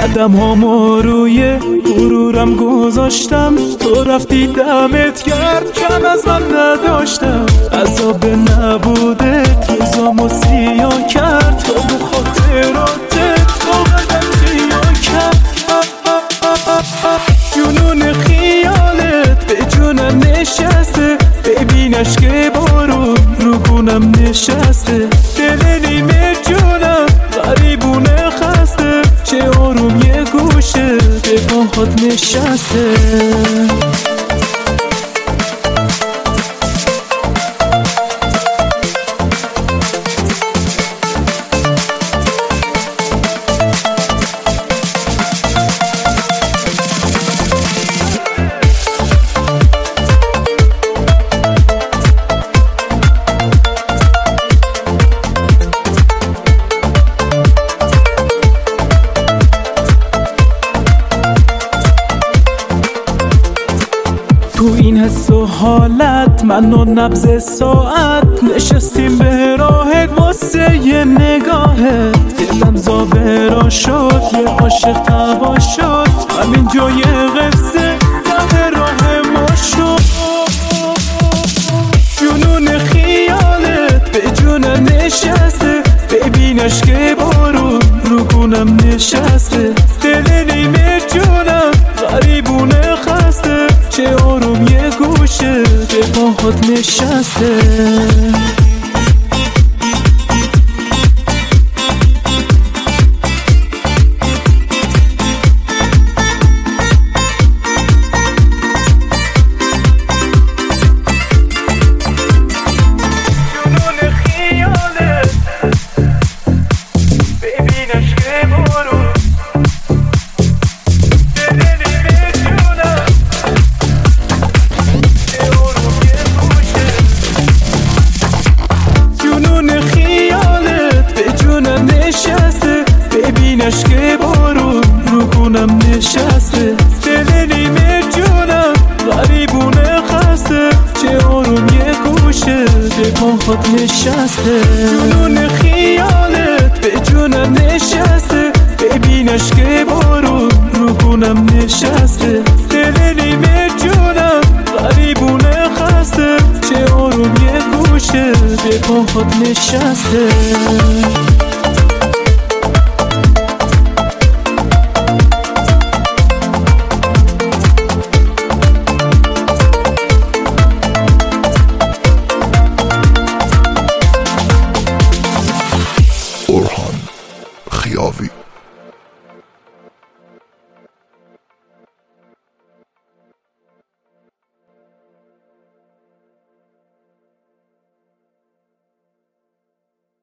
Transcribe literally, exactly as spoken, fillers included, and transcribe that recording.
قدم هامو روی غرورم گذاشتم، تو رفتی دمت کرد کم از من نداشتم. عذاب نبودت روزامو سیاه کرد، تو بو خاطراتت با قدم خیال کرد. جنون خیالت به جونم نشسته، ببینش که بارون رو گونم نشسته. دل نیمه جونم غریبونه خسته، چه آروم یه گوشه به پاهات نشسته. تو این حس و حالت من و نبض ساعت نشستیم به راهت واسه یه نگاهت. دلم زابرا شد یه عاشق تبا شد، همین جای قصه ته راه ما شد. جنون خیالت به جونم نشسته، ببینش که بارون رو گونم نشسته. دل نیمه جونم غریبونه خسته، چه آروم یه گوشه به پاهات نشسته. ببینش که بارون رو گونم نشسته. دل نیمه جونم غریبونه خسته، چه آروم یه گوشه به پاهات نشسته. جنون خیالت به جونم نشسته، ببینش که بارون رو گونم نشسته. دل نیمه جونم غریبونه خسته، چه آروم یه گوشه به پاهات نشسته.